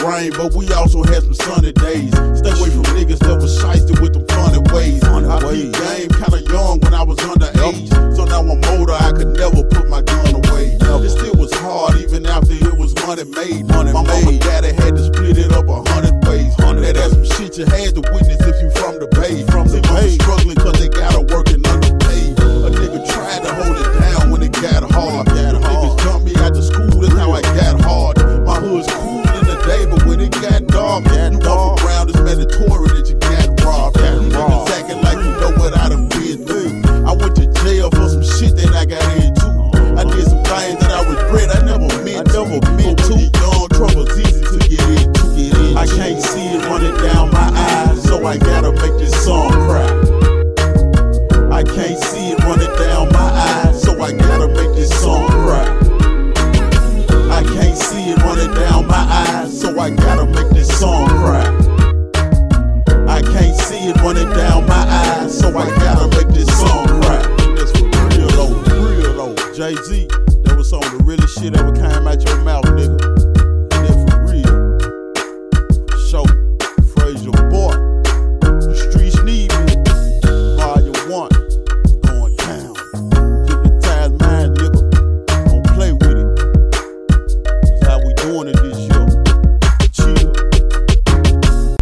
rain, but we also had some sunny days. Stay away from niggas that was shiesty with them funny ways. I beat game kinda young when I was underage, so now I'm older, I could never put my gun away. It still was hard even after it was money made. My mama and daddy had to split it up 100 ways. That's some shit you had to witness